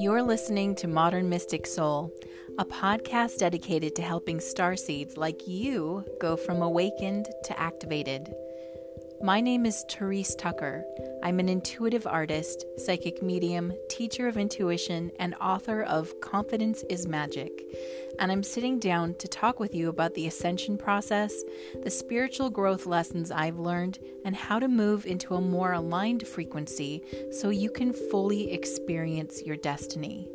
You're listening to Modern Mystic Soul, a podcast dedicated to helping starseeds like you go from awakened to activated. My name is Therese Tucker. I'm an intuitive artist, psychic medium, teacher of intuition, and author of Confidence is Magic. And I'm sitting down to talk with you about the ascension process, the spiritual growth lessons I've learned, and how to move into a more aligned frequency so you can fully experience your destiny.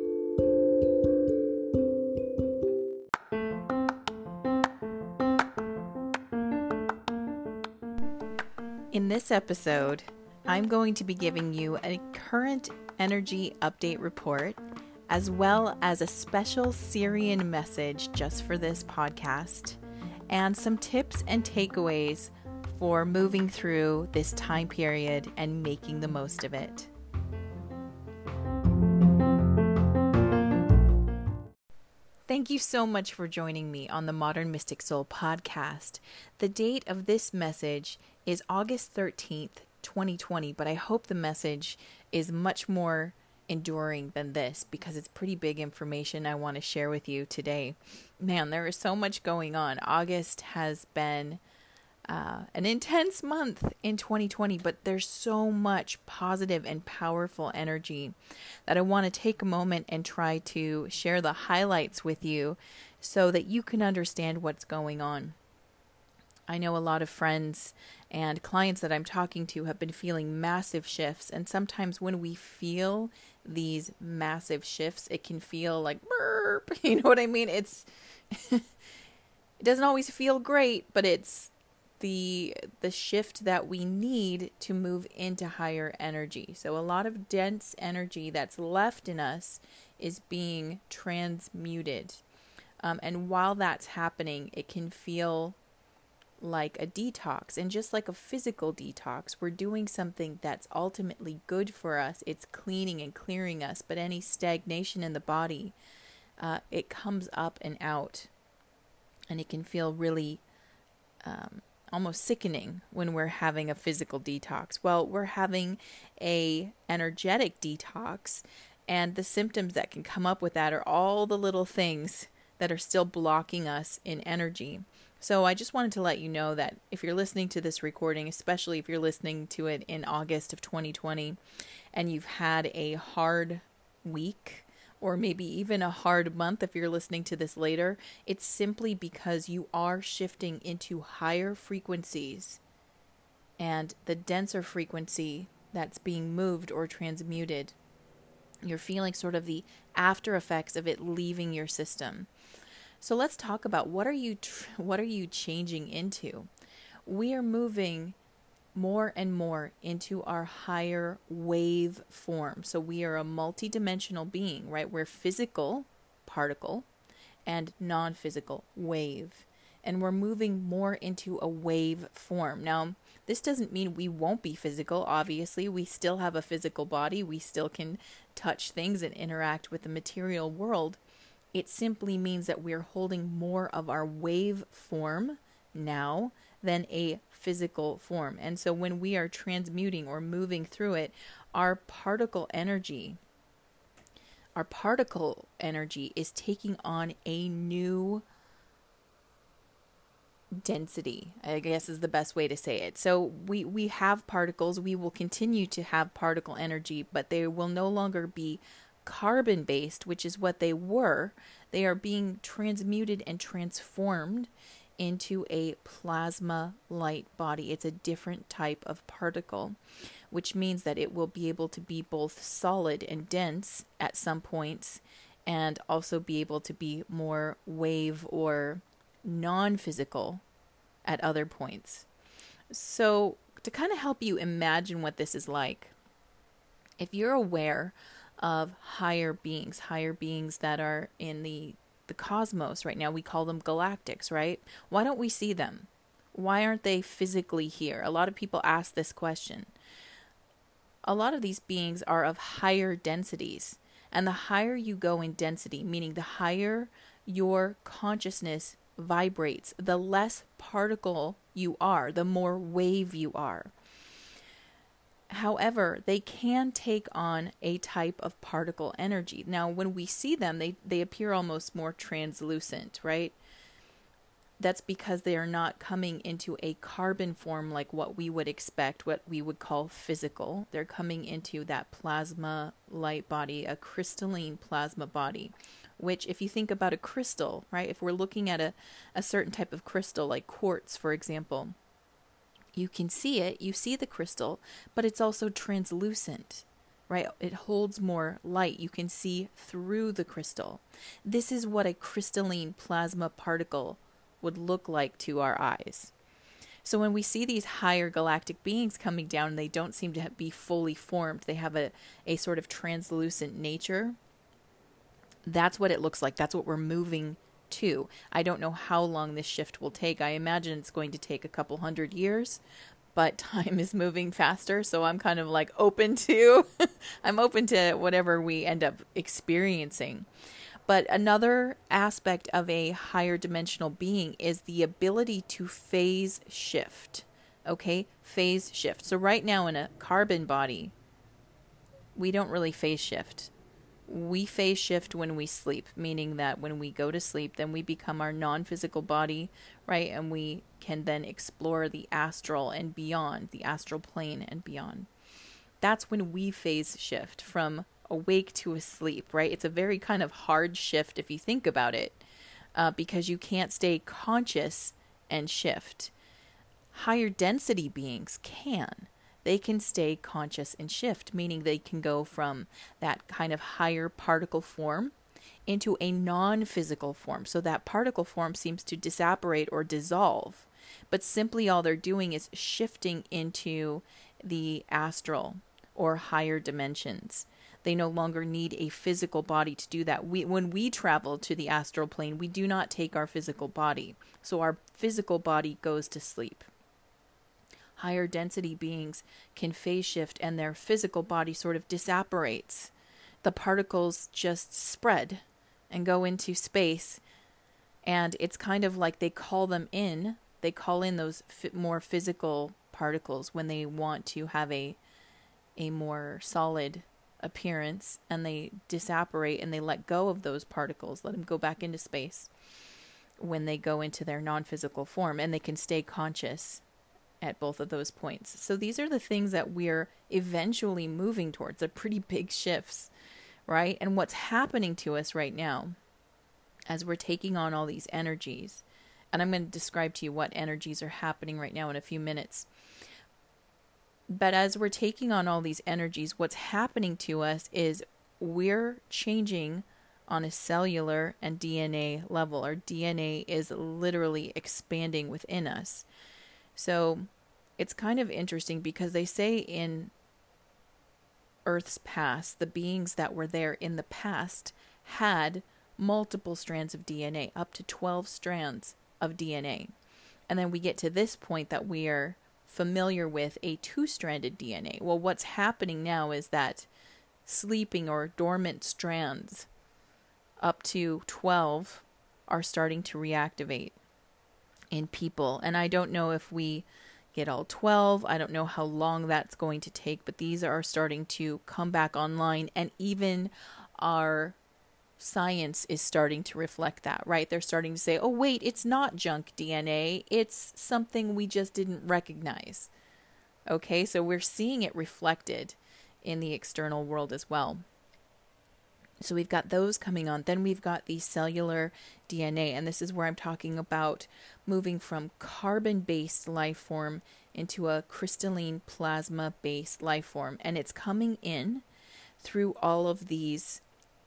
In this episode, I'm going to be giving you a current energy update report, as well as a special Sirian message just for this podcast, and some tips and takeaways for moving through this time period and making the most of it. Thank you so much for joining me on the Modern Mystic Soul podcast. The date of this message is August 13th, 2020, but I hope the message is much more enduring than this because it's pretty big information I want to share with you today. Man, there is so much going on. August has been an intense month in 2020, but there's so much positive and powerful energy that I want to take a moment and try to share the highlights with you so that you can understand what's going on. I know a lot of friends and clients that I'm talking to have been feeling massive shifts, and sometimes when we feel these massive shifts, it can feel like burp, you know what I mean? It doesn't always feel great, but it's the shift that we need to move into higher energy. So a lot of dense energy that's left in us is being transmuted. And while that's happening, it can feel like a detox. And just like a physical detox, we're doing something that's ultimately good for us. It's cleaning and clearing us. But any stagnation in the body, it comes up and out. And it can feel really almost sickening when we're having a physical detox. Well, we're having a energetic detox, and the symptoms that can come up with that are all the little things that are still blocking us in energy. So I just wanted to let you know that if you're listening to this recording, especially if you're listening to it in August of 2020, and you've had a hard week, or maybe even a hard month if you're listening to this later, it's simply because you are shifting into higher frequencies, and the denser frequency that's being moved or transmuted, you're feeling sort of the after effects of it leaving your system. So let's talk about what are you changing into? We are moving more and more into our higher wave form. So we are a multidimensional being, right? We're physical, particle, and non-physical, wave. And we're moving more into a wave form. Now, this doesn't mean we won't be physical. Obviously, we still have a physical body. We still can touch things and interact with the material world. It simply means that we're holding more of our wave form now than a physical form. And so when we are transmuting or moving through it, our particle energy is taking on a new density, I guess is the best way to say it. So we have particles, we will continue to have particle energy, but they will no longer be carbon-based, which is what they were. They are being transmuted and transformed into a plasma light body. It's a different type of particle, which means that it will be able to be both solid and dense at some points, and also be able to be more wave or non-physical at other points. So to kind of help you imagine what this is like, if you're aware of higher beings that are in the cosmos right now, we call them galactics, right? Why don't we see them? Why aren't they physically here? A lot of people ask this question. A lot of these beings are of higher densities, and the higher you go in density, meaning the higher your consciousness vibrates, the less particle you are, the more wave you are. However, they can take on a type of particle energy. Now, when we see them, they appear almost more translucent, right? That's because they are not coming into a carbon form like what we would expect, what we would call physical. They're coming into that plasma light body, a crystalline plasma body, which if you think about a crystal, right? If we're looking at a certain type of crystal, like quartz, for example, you can see it, you see the crystal, but it's also translucent, right? It holds more light. You can see through the crystal. This is what a crystalline plasma particle would look like to our eyes. So when we see these higher galactic beings coming down, they don't seem to be fully formed. They have a sort of translucent nature. That's what it looks like. That's what we're moving to. I don't know how long this shift will take. I imagine it's going to take a couple 100 years, but time is moving faster. So I'm kind of like open to, I'm open to whatever we end up experiencing. But another aspect of a higher dimensional being is the ability to phase shift. Okay? Phase shift. So right now in a carbon body, we don't really phase shift. We phase shift when we sleep, meaning that when we go to sleep, then we become our non-physical body, right? And we can then explore the astral and beyond, the astral plane and beyond. That's when we phase shift from awake to asleep, right? It's a very kind of hard shift if you think about it, because you can't stay conscious and shift. Higher density beings can. They can stay conscious and shift, meaning they can go from that kind of higher particle form into a non-physical form. So that particle form seems to disapparate or dissolve, but simply all they're doing is shifting into the astral or higher dimensions. They no longer need a physical body to do that. When we travel to the astral plane, we do not take our physical body. So our physical body goes to sleep. Higher density beings can phase shift and their physical body sort of disapparates. The particles just spread and go into space. And it's kind of like they call them in. They call in those more physical particles when they want to have a more solid appearance, and they disapparate and they let go of those particles, let them go back into space when they go into their non-physical form, and they can stay conscious at both of those points. So these are the things that we're eventually moving towards. They're pretty big shifts, right? And what's happening to us right now as we're taking on all these energies, and I'm going to describe to you what energies are happening right now in a few minutes. But as we're taking on all these energies, what's happening to us is we're changing on a cellular and DNA level. Our DNA is literally expanding within us. So it's kind of interesting because they say in Earth's past, the beings that were there in the past had multiple strands of DNA, up to 12 strands of DNA. And then we get to this point that we are familiar with a two-stranded DNA. Well, what's happening now is that sleeping or dormant strands up to 12 are starting to reactivate in people. And I don't know if we get all 12. I don't know how long that's going to take, but these are starting to come back online, and even our science is starting to reflect that, right? They're starting to say, oh, wait, it's not junk DNA. It's something we just didn't recognize. Okay, so we're seeing it reflected in the external world as well. So we've got those coming on. Then we've got the cellular DNA, and this is where I'm talking about moving from carbon-based life form into a crystalline plasma-based life form. And it's coming in through all of these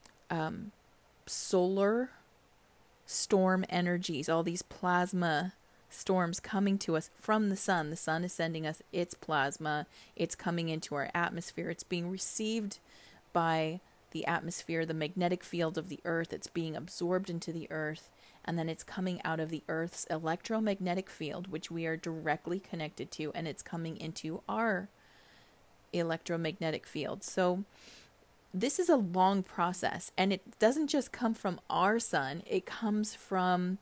solar storm energies, all these plasma storms coming to us from the sun. The sun is sending us its plasma. It's coming into our atmosphere. It's being received by the atmosphere, the magnetic field of the earth. It's being absorbed into the earth, and then it's coming out of the earth's electromagnetic field, which we are directly connected to, and it's coming into our electromagnetic field. So this is a long process, and it doesn't just come from our sun. It comes from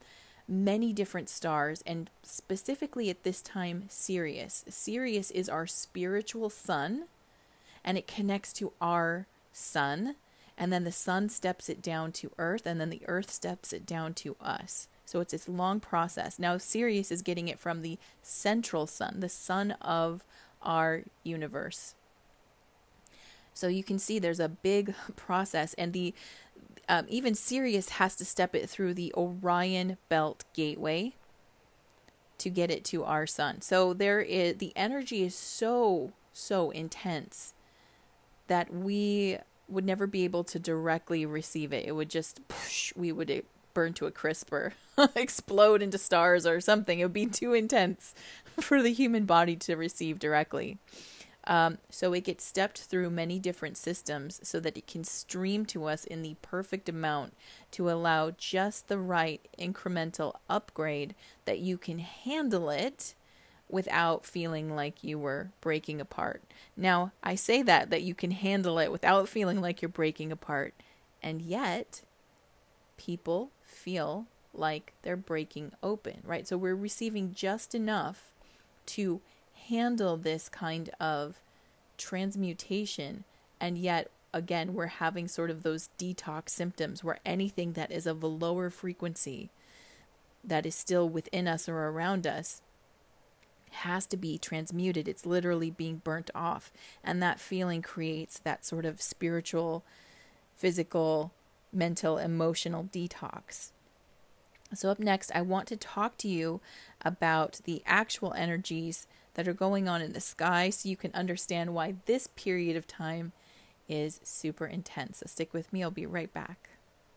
many different stars, and specifically at this time, Sirius. Sirius is our spiritual sun, and it connects to our sun, and then the sun steps it down to Earth, and then the Earth steps it down to us. So it's this long process. Now, Sirius is getting it from the central sun, the sun of our universe. So you can see there's a big process, and the even Sirius has to step it through the Orion Belt Gateway to get it to our sun. So the energy is so intense that we would never be able to directly receive it. It would just, we would burn to a crisp or explode into stars or something. It would be too intense for the human body to receive directly. So it gets stepped through many different systems so that it can stream to us in the perfect amount to allow just the right incremental upgrade that you can handle it without feeling like you were breaking apart. Now, I say that you can handle it without feeling like you're breaking apart, and yet people feel like they're breaking open, right? So we're receiving just enough to handle this kind of transmutation, and yet again we're having sort of those detox symptoms where anything that is of a lower frequency that is still within us or around us has to be transmuted. It's literally being burnt off, and that feeling creates that sort of spiritual, physical, mental, emotional detox. So up next, I want to talk to you about the actual energies that are going on in the sky so you can understand why this period of time is super intense. So stick with me. I'll be right back.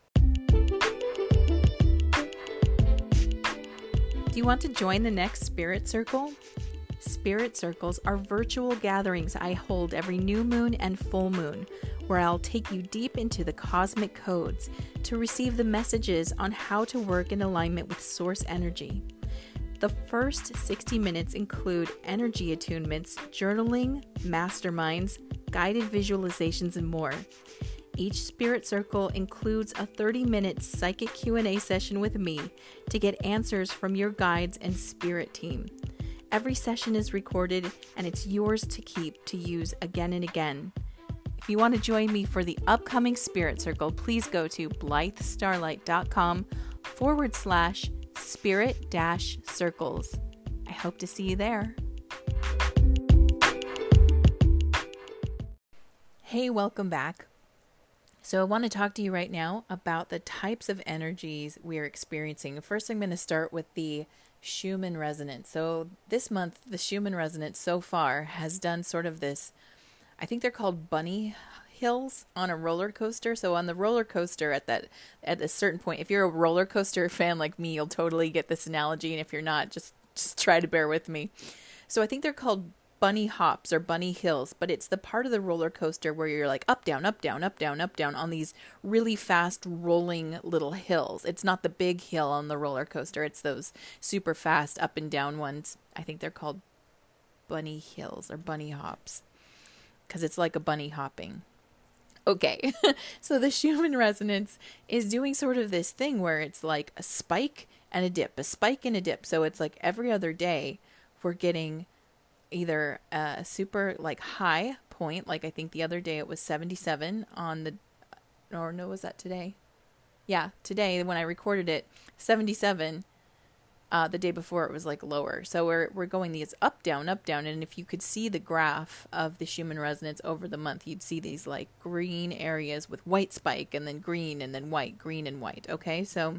Do you want to join the next Spirit Circle? Spirit Circles are virtual gatherings I hold every new moon and full moon, where I'll take you deep into the cosmic codes to receive the messages on how to work in alignment with source energy. The first 60 minutes include energy attunements, journaling, masterminds, guided visualizations, and more. Each Spirit Circle includes a 30-minute psychic Q&A session with me to get answers from your guides and spirit team. Every session is recorded, and it's yours to keep to use again and again. If you want to join me for the upcoming Spirit Circle, please go to blythestarlight.com/spirit-circles. I hope to see you there. Hey, welcome back. So I want to talk to you right now about the types of energies we're experiencing. First, I'm going to start with the Schumann resonance. So this month, the Schumann resonance so far has done sort of this, I think they're called bunny hills on a roller coaster. So on the roller coaster at a certain point, if you're a roller coaster fan like me, you'll totally get this analogy. And if you're not, just try to bear with me. So I think they're called bunny hops or bunny hills, but it's the part of the roller coaster where you're like up, down, up, down, up, down, up, down on these really fast rolling little hills. It's not the big hill on the roller coaster. It's those super fast up and down ones. I think they're called bunny hills or bunny hops because it's like a bunny hopping. Okay, so the Schumann resonance is doing sort of this thing where it's like a spike and a dip, a spike and a dip. So it's like every other day we're getting either a super like high point, like I think the other day it was 77 on the, or no, was that today? Yeah, today when I recorded it, 77. The day before it was like lower. So we're going these up, down, and if you could see the graph of the Schumann resonance over the month, you'd see these like green areas with white spike and then green and then white, green and white. Okay, so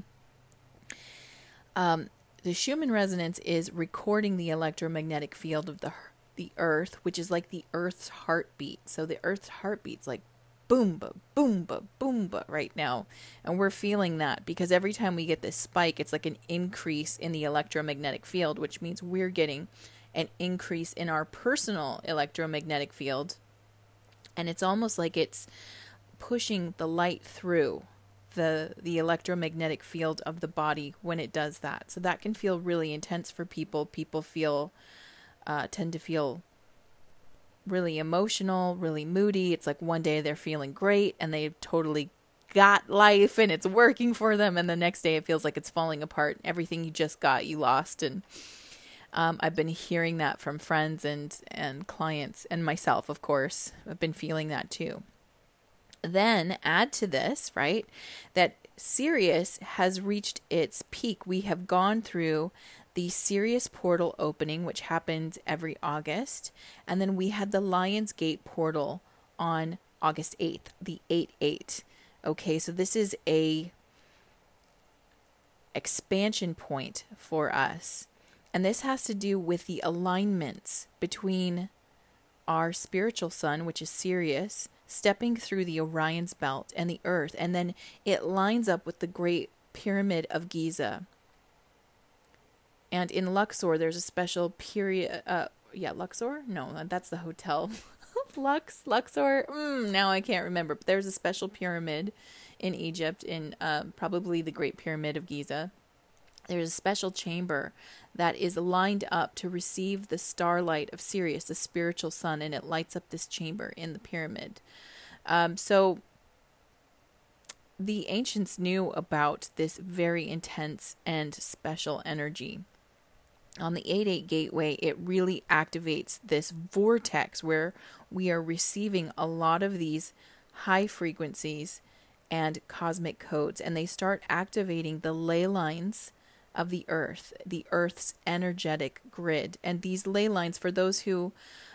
the Schumann resonance is recording the electromagnetic field of the Earth, which is like the Earth's heartbeat. So the Earth's heartbeat's like boomba, boomba, boomba right now. And we're feeling that because every time we get this spike, it's like an increase in the electromagnetic field, which means we're getting an increase in our personal electromagnetic field. And it's almost like it's pushing the light through the electromagnetic field of the body when it does that. So that can feel really intense for people. People tend to feel really emotional, really moody. It's like one day they're feeling great and they totally got life and it's working for them. And the next day it feels like it's falling apart. Everything you just got, you lost. And I've been hearing that from friends and clients and myself, of course. I've been feeling that too. Then add to this, right, that Sirius has reached its peak. We have gone through the Sirius portal opening, which happens every August. And then we had the Lion's Gate portal on August 8th, the 8/8. Okay, so this is a expansion point for us. And this has to do with the alignments between our spiritual sun, which is Sirius, stepping through the Orion's belt and the Earth. And then it lines up with the Great Pyramid of Giza. And in Luxor, there's a special period. Luxor? No, that's the hotel. Luxor? Now I can't remember. But there's a special pyramid in Egypt, in probably the Great Pyramid of Giza. There's a special chamber that is lined up to receive the starlight of Sirius, the spiritual sun, and it lights up this chamber in the pyramid. So the ancients knew about this very intense and special energy. On the 8/8 gateway, it really activates this vortex where we are receiving a lot of these high frequencies and cosmic codes, and they start activating the ley lines of the Earth's energetic grid. And these ley lines, for those who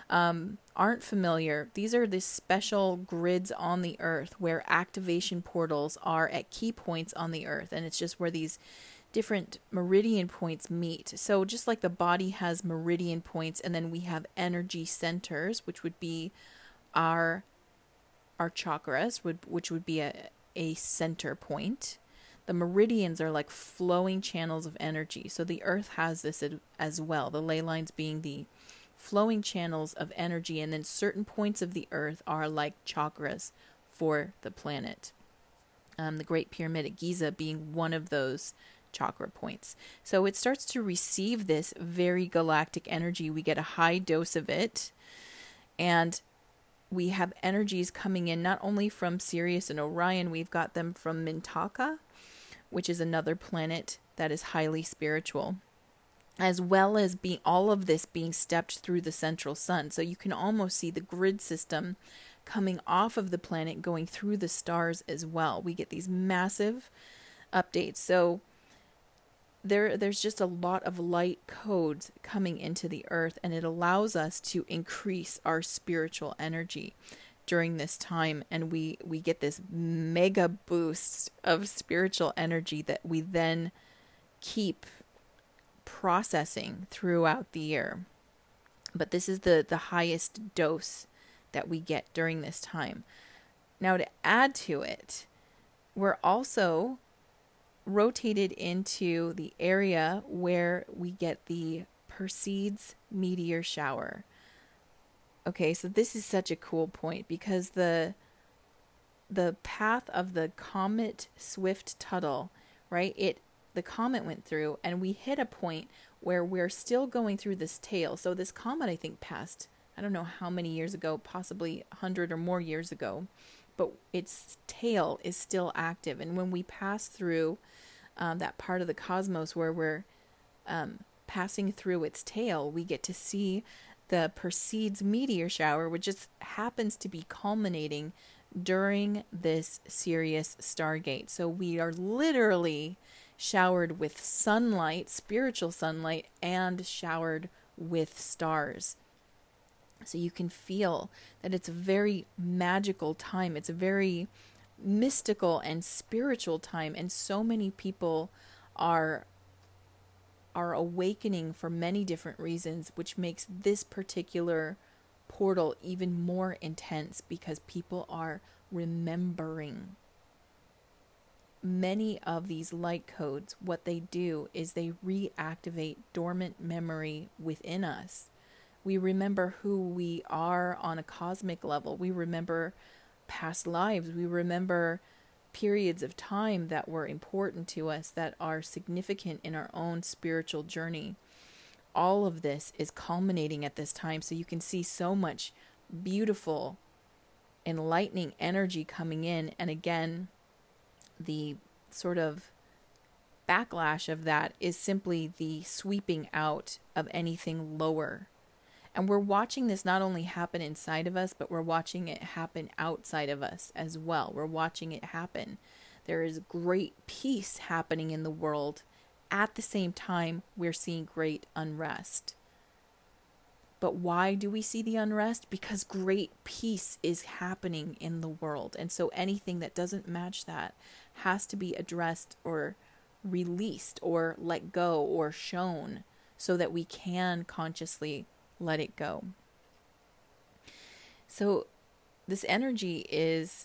aren't familiar, these are the special grids on the Earth where activation portals are at key points on the Earth, and it's just where these different meridian points meet. So just like the body has meridian points, and then we have energy centers, which would be our chakras, which would be a center point. The meridians are like flowing channels of energy. So the Earth has this as well, the ley lines being the flowing channels of energy, and then certain points of the Earth are like chakras for the planet. The Great Pyramid at Giza being one of those chakra points. So it starts to receive this very galactic energy. We get a high dose of it, and we have energies coming in not only from Sirius and Orion, we've got them from Mintaka, which is another planet that is highly spiritual, as well as all of this being stepped through the central sun. So you can almost see the grid system coming off of the planet, going through the stars as well. We get these massive updates. So there's just a lot of light codes coming into the Earth, and it allows us to increase our spiritual energy during this time, and we get this mega boost of spiritual energy that we then keep processing throughout the year. But this is the highest dose that we get during this time. Now, to add to it, we're also rotated into the area where we get the Perseids meteor shower. Okay, so this is such a cool point because the path of the comet Swift-Tuttle, right? The comet went through, and we hit a point where we're still going through this tail. So this comet, I think, passed, I don't know how many years ago, possibly 100 or more years ago, but its tail is still active. And when we pass through that part of the cosmos where we're passing through its tail, we get to see the Perseids meteor shower, which just happens to be culminating during this Sirius stargate. So we are literally showered with sunlight, spiritual sunlight, and showered with stars. So you can feel that it's a very magical time. It's a very mystical and spiritual time, and so many people are awakening for many different reasons, which makes this particular portal even more intense because people are remembering. Many of these light codes, what they do is they reactivate dormant memory within us. We remember who we are on a cosmic level. We remember past lives. We remember periods of time that were important to us, that are significant in our own spiritual journey. All of this is culminating at this time, so you can see so much beautiful, enlightening energy coming in. And again, the sort of backlash of that is simply the sweeping out of anything lower. And we're watching this not only happen inside of us, but we're watching it happen outside of us as well. We're watching it happen. There is great peace happening in the world. At the same time, we're seeing great unrest. But why do we see the unrest? Because great peace is happening in the world. And so anything that doesn't match that has to be addressed or released or let go or shown so that we can consciously let it go. So this energy is,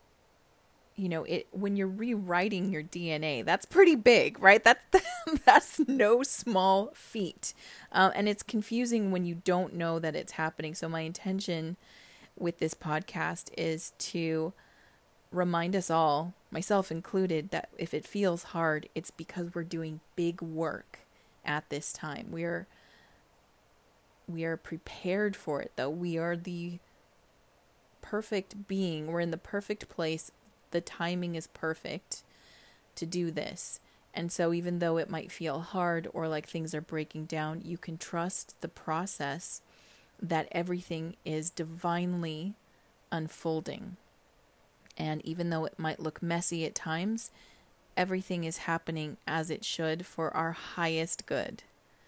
when you're rewriting your DNA, that's pretty big, right? That's no small feat. And it's confusing when you don't know that it's happening. So my intention with this podcast is to remind us all, myself included, that if it feels hard, it's because we're doing big work at this time. We are prepared for it, though. We are the perfect being. We're in the perfect place. The timing is perfect to do this. And so even though it might feel hard or like things are breaking down, you can trust the process that everything is divinely unfolding. And even though it might look messy at times, everything is happening as it should for our highest good.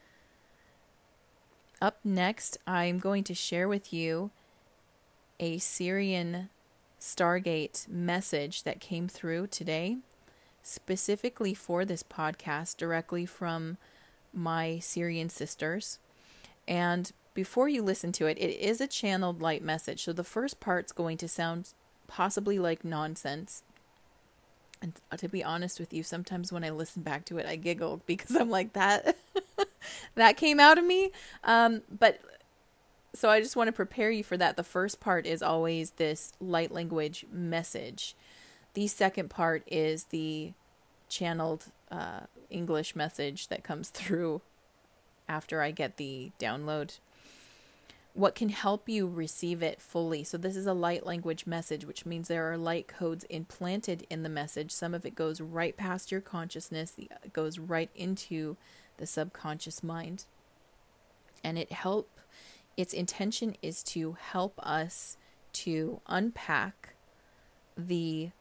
Up next, I'm going to share with you a Sirian Stargate message that came through today, specifically for this podcast, directly from my Sirian sisters. And before you listen to it, it is a channeled light message. So the first part's going to sound possibly like nonsense. And to be honest with you, sometimes when I listen back to it, I giggle because I'm like, that came out of me. But so I just want to prepare you for that. The first part is always this light language message. The second part is the channeled English message that comes through after I get the download. What can help you receive it fully? So this is a light language message, which means there are light codes implanted in the message. Some of it goes right past your consciousness. It goes right into the subconscious mind. And its intention is to help us to unpack the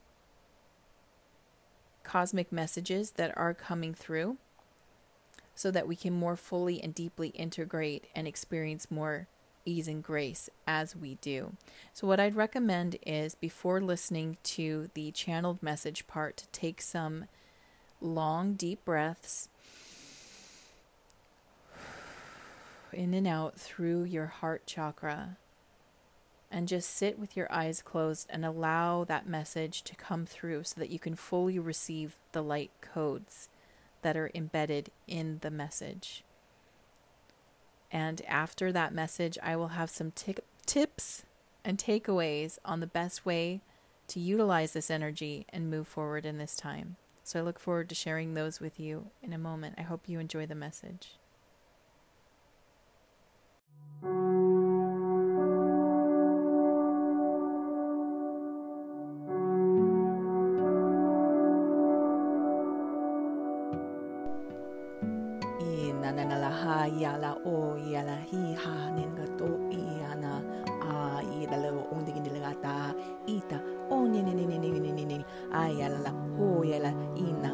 cosmic messages that are coming through so that we can more fully and deeply integrate and experience more ease and grace as we do. So what I'd recommend is, before listening to the channeled message part, to take some long, deep breaths in and out through your heart chakra, and just sit with your eyes closed and allow that message to come through so that you can fully receive the light codes that are embedded in the message. And after that message, I will have some tips and takeaways on the best way to utilize this energy and move forward in this time. So I look forward to sharing those with you in a moment. I hope you enjoy the message. Yala o yala hi ha nenga to iana a ida lo undi gindilata ita o ni ayala la ho yala ina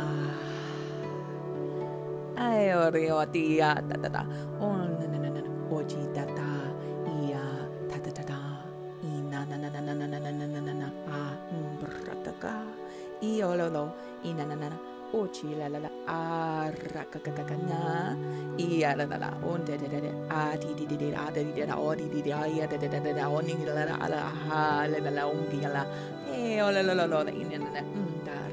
ayore o tia ta o oji tata ia ta ina na brataka iolo ina ochi la arakakakana iya la onde de adi di ada odi di ya da oni la ha la ungi la la ina ndar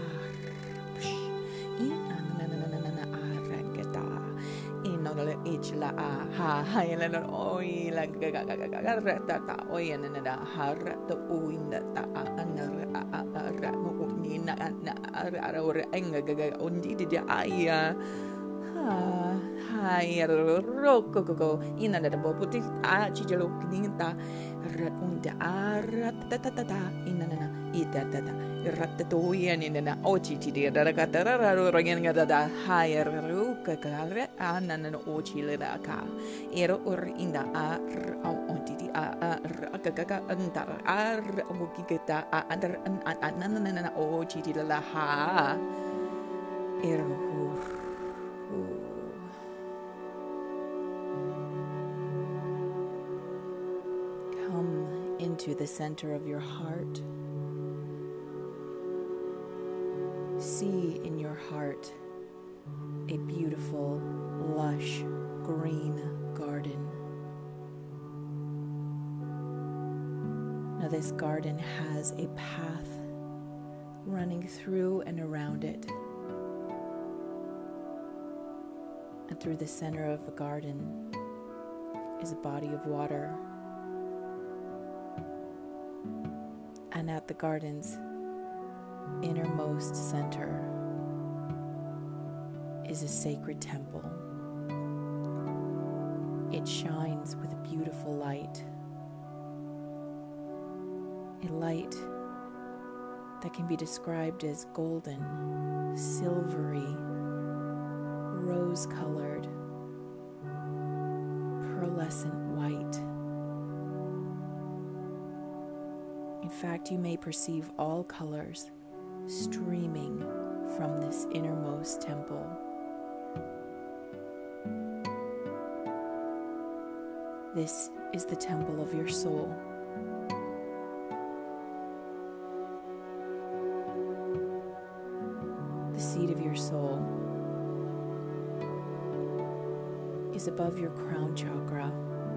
ina arakata ino la ichla ha la oi la ta oi na har to uinda ta anar na ara enga ondi di aya ha roko ina da boputi a chijelo kinta Unda aratatata inana itata ratatoyan inana ochi ti darakatara rangada higher ruka kare anana ochi laka ero or inda onti akaka antar ar mukiketa andar anana ochi ti la ha ero into the center of your heart. See in your heart a beautiful, lush, green garden. Now this garden has a path running through and around it. And through the center of the garden is a body of water. And at the garden's innermost center is a sacred temple. It shines with a beautiful light, a light that can be described as golden, silvery, rose-colored, pearlescent white. In fact, you may perceive all colors streaming from this innermost temple. This is the temple of your soul. The seat of your soul is above your crown chakra.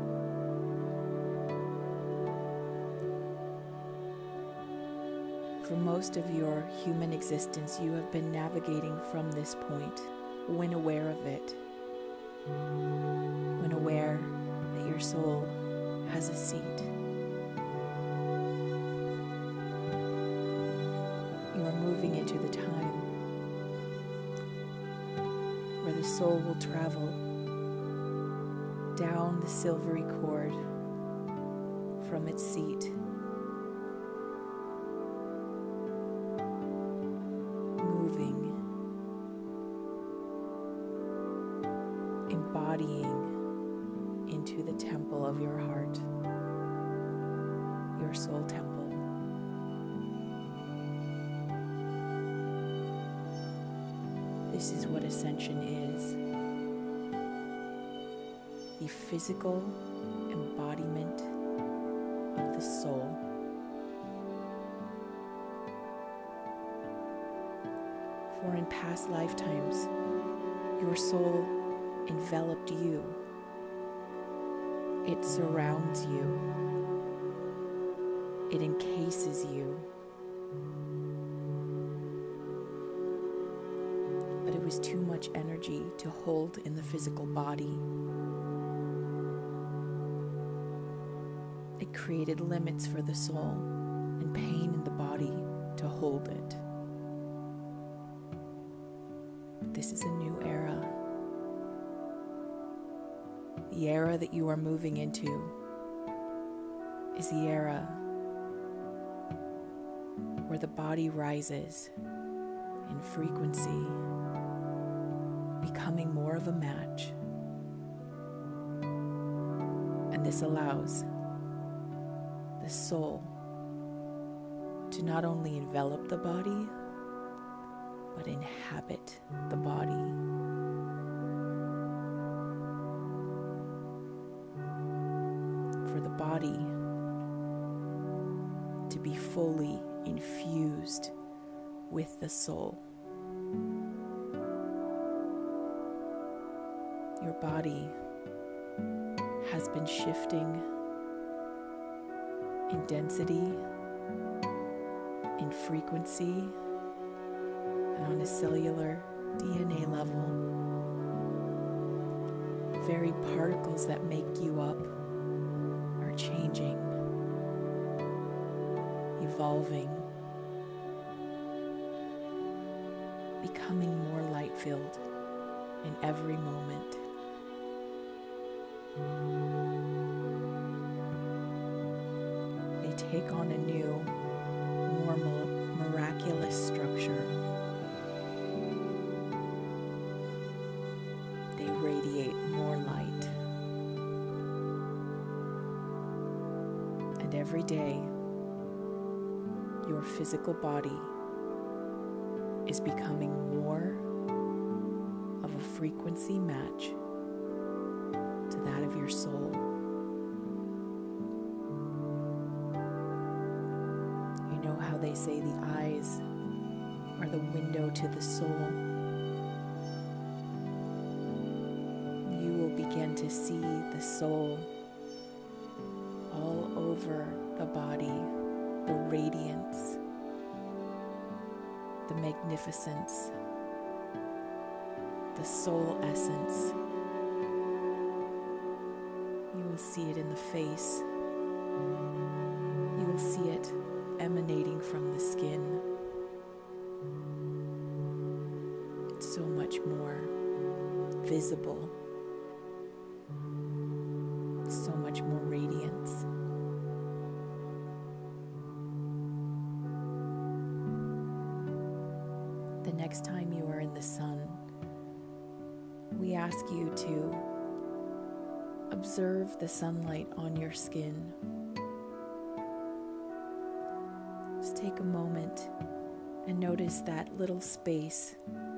For most of your human existence, you have been navigating from this point when aware of it, when aware that your soul has a seat. You are moving into the time where the soul will travel down the silvery cord from its seat, embodying into the temple of your heart, your soul temple. This is what ascension is: the physical embodiment of the soul. For in past lifetimes, your soul enveloped you. It surrounds you. It encases you. But it was too much energy to hold in the physical body. It created limits for the soul and pain in the body to hold it. This is a new era. The era that you are moving into is the era where the body rises in frequency, becoming more of a match. And this allows the soul to not only envelop the body, but inhabit the body. For the body to be fully infused with the soul. Your body has been shifting in density, in frequency, and on a cellular DNA level. The very particles that make you up are changing, evolving, becoming more light-filled in every moment. take on a new, more miraculous structure. They radiate more light. And every day, your physical body is becoming more of a frequency match to that of your soul. You know how they say the eyes are the window to the soul? You will begin to see the soul all over the body, the radiance, the magnificence, the soul essence. You will see it in the face. You will see it emanating from the skin. It's so much more visible, so much more radiance. The next time you are in the sun, we ask you to observe the sunlight on your skin. Just take a moment and notice that little space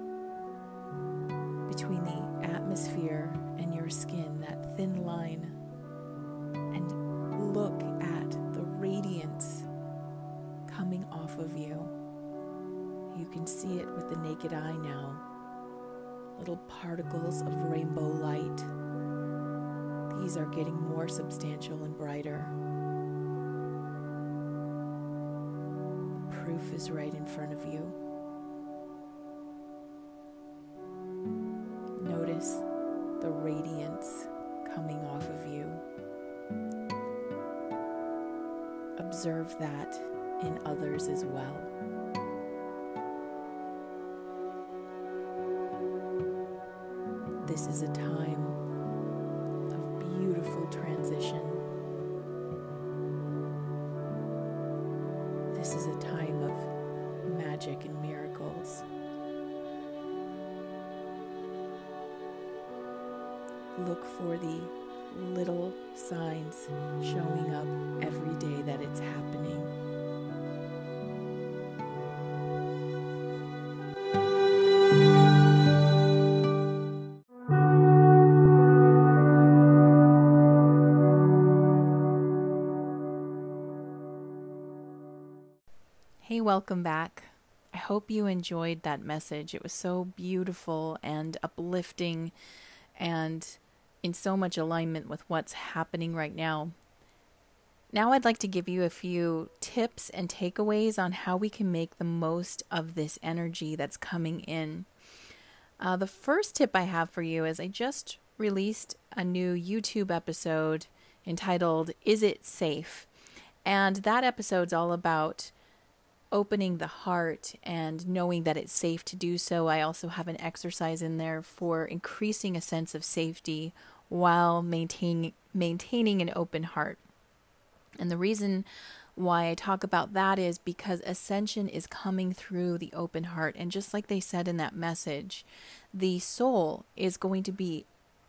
between the atmosphere and your skin, that thin line, and look at the radiance coming off of you. You can see it with the naked eye now. Little particles of rainbow light. These are getting more substantial and brighter. Proof is right in front of you. Notice the radiance coming off of you. Observe that in others as well. This is a time of beautiful transition. This is a time of magic and miracles. Look for the little signs showing up every day that it's happening. Hey, welcome back. I hope you enjoyed that message. It was so beautiful and uplifting and in so much alignment with what's happening right now. Now I'd like to give you a few tips and takeaways on how we can make the most of this energy that's coming in. The first tip I have for you is I just released a new YouTube episode entitled, Is It Safe? And that episode's all about opening the heart and knowing that it's safe to do so. I also have an exercise in there for increasing a sense of safety while maintaining an open heart. And the reason why I talk about that is because ascension is coming through the open heart. And just like they said in that message, the soul is going to be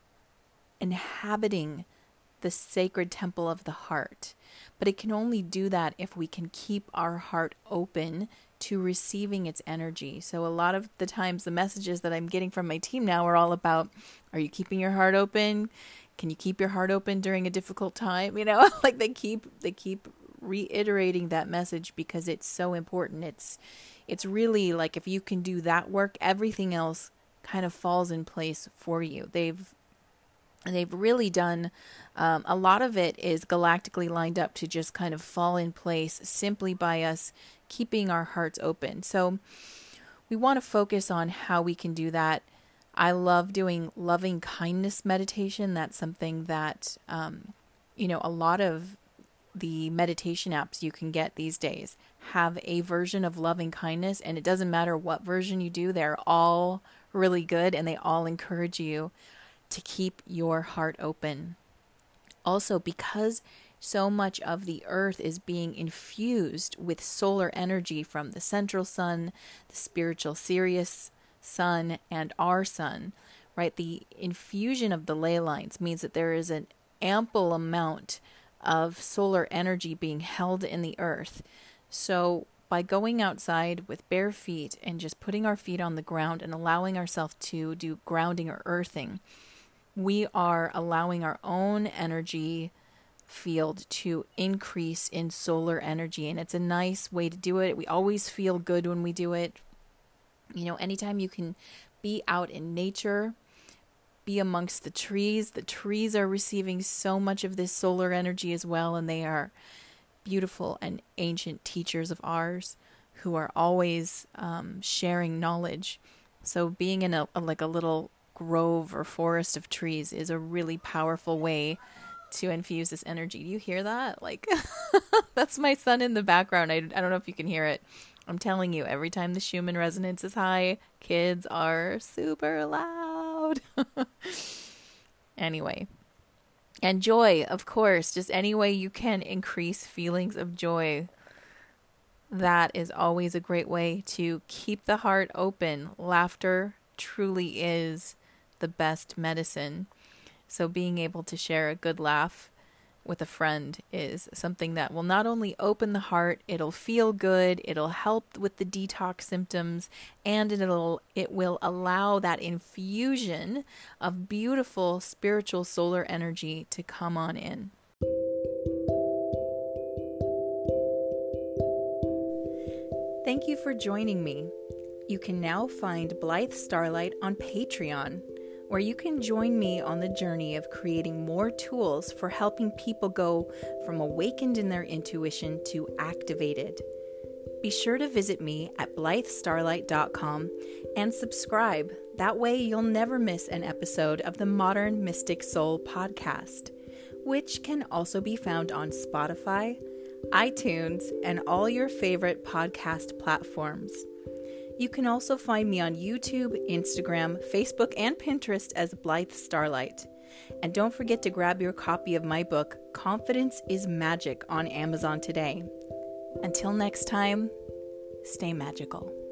inhabiting the sacred temple of the heart. But it can only do that if we can keep our heart open to receiving its energy. So a lot of the times the messages that I'm getting from my team now are all about, are you keeping your heart open? Can you keep your heart open during a difficult time? You know, like they keep reiterating that message because it's so important. It's really like if you can do that work, everything else kind of falls in place for you. They've really done, a lot of it is galactically lined up to just kind of fall in place simply by us keeping our hearts open. So we want to focus on how we can do that. I love doing loving kindness meditation. That's something that, a lot of the meditation apps you can get these days have a version of loving kindness, and it doesn't matter what version you do, they're all really good and they all encourage you to keep your heart open. Also, because So much of the earth is being infused with solar energy from the central sun, the spiritual Sirius sun, and our sun, right? The infusion of the ley lines means that there is an ample amount of solar energy being held in the earth. So by going outside with bare feet and just putting our feet on the ground and allowing ourselves to do grounding or earthing, we are allowing our own energy field to increase in solar energy. And it's a nice way to do it. We always feel good when we do it. You know, anytime you can be out in nature, be amongst the trees are receiving so much of this solar energy as well, and they are beautiful and ancient teachers of ours who are always sharing knowledge. So being in a little grove or forest of trees is a really powerful way to infuse this energy. Do you hear that? Like, that's my son in the background. I don't know if you can hear it. I'm telling you, every time the Schumann resonance is high, kids are super loud. Anyway. And joy, of course, just any way you can increase feelings of joy. That is always a great way to keep the heart open. Laughter truly is the best medicine. So being able to share a good laugh with a friend is something that will not only open the heart, it'll feel good, it'll help with the detox symptoms, and it will allow that infusion of beautiful spiritual solar energy to come on in. Thank you for joining me. You can now find Blythe Starlight on Patreon, where you can join me on the journey of creating more tools for helping people go from awakened in their intuition to activated. Be sure to visit me at blythestarlight.com and subscribe. That way you'll never miss an episode of the Modern Mystic Soul podcast, which can also be found on Spotify, iTunes, and all your favorite podcast platforms. You can also find me on YouTube, Instagram, Facebook, and Pinterest as Blythe Starlight. And don't forget to grab your copy of my book, Confidence is Magic, on Amazon today. Until next time, stay magical.